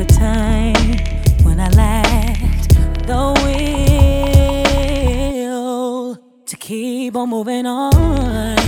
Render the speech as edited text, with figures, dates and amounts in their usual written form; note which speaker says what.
Speaker 1: the time when I lacked the will to keep on moving on.